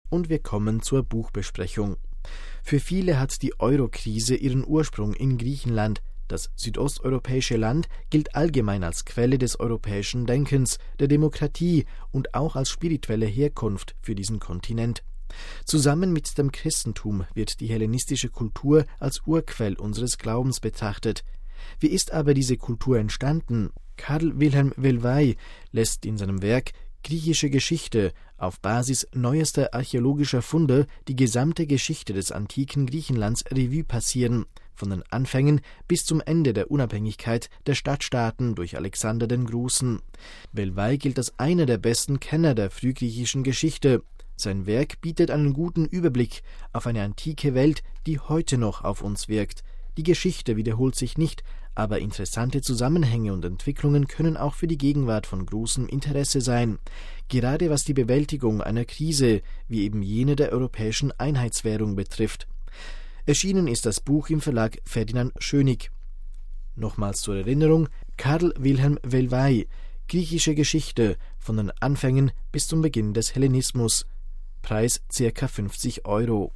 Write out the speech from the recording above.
und wir kommen zur Buchbesprechung. Für viele hat die Eurokrise ihren Ursprung in Griechenland. Das südosteuropäische Land gilt allgemein als Quelle des europäischen Denkens, der Demokratie und auch als spirituelle Herkunft für diesen Kontinent. Zusammen mit dem Christentum wird die hellenistische Kultur als Urquell unseres Glaubens betrachtet. Wie ist aber diese Kultur entstanden? Karl Wilhelm Welwey lässt in seinem Werk Griechische Geschichte auf Basis neuester archäologischer Funde die gesamte Geschichte des antiken Griechenlands Revue passieren, von den Anfängen bis zum Ende der Unabhängigkeit der Stadtstaaten durch Alexander den Großen. Welwey gilt als einer der besten Kenner der frühgriechischen Geschichte. Sein Werk bietet einen guten Überblick auf eine antike Welt, die heute noch auf uns wirkt. Die Geschichte wiederholt sich nicht, aber interessante Zusammenhänge und Entwicklungen können auch für die Gegenwart von großem Interesse sein, gerade was die Bewältigung einer Krise, wie eben jene der europäischen Einheitswährung betrifft. Erschienen ist das Buch im Verlag Ferdinand Schönig. Nochmals zur Erinnerung: Karl Wilhelm Welwey, Griechische Geschichte, von den Anfängen bis zum Beginn des Hellenismus. Preis ca. 50 €.